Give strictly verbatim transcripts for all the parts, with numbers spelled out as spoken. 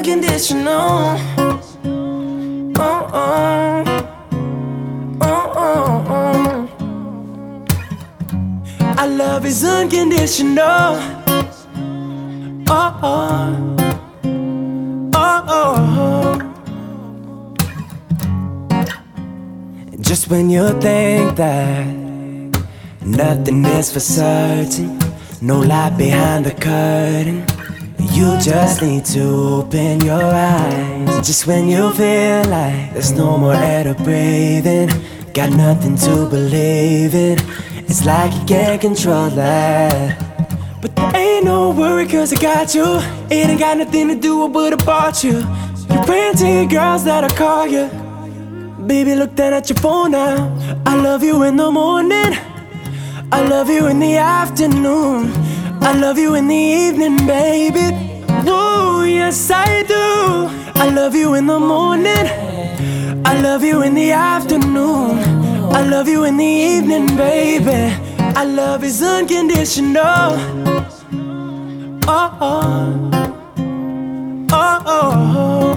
unconditional. Oh, oh. Oh, oh, oh. Our love is unconditional. Oh, oh. Oh, oh. Just when you think that nothing is for certain, no light behind the curtain, you just need to open your eyes. Just when you feel like there's no more air to breathe in, got nothing to believe in, it's like you can't control that. But there ain't no worry cause I got you. It ain't got nothing to do with what I bought you. You're praying to your girls that'll call you. Baby, look down at your phone now. I love you in the morning, I love you in the afternoon, I love you in the evening, baby. Whoa, yes I do. I love you in the morning, I love you in the afternoon, I love you in the evening, baby. Our love is unconditional. Oh, oh. Oh, oh.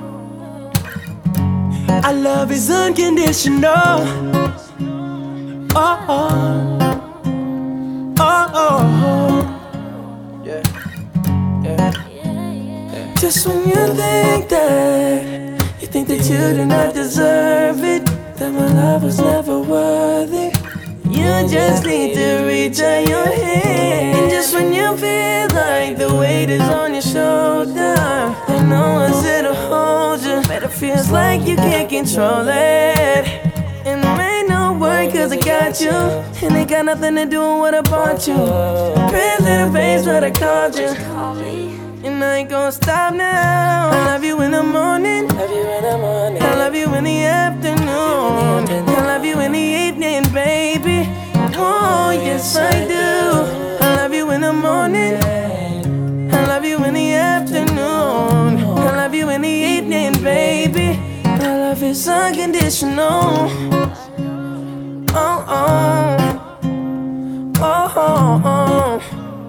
Our love is unconditional. Oh, oh. Oh, oh. Yeah. Yeah. Yeah. Just when you think that you think that you do not deserve it, that my love was never worthy, you just need to reach out your hand. And just when you feel like the weight is on your shoulder and no one's there to hold you, but it feels like you can't control it. And there ain't no worry cause I got you, and it got nothing to do with what I bought you. Pretty little face what I called you, and I ain't gonna stop now. I love you in the morning, I love you in the afternoon, I love you in the evening, baby. Oh, yes I do. I love you in the morning, I love you in the afternoon, I love you in the evening, baby. Our love is unconditional. Oh, oh. Oh, oh, oh.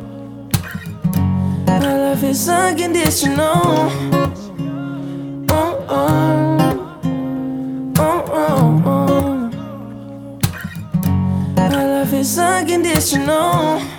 Our love is unconditional. Oh, oh. Oh, oh, oh. Our love is unconditional.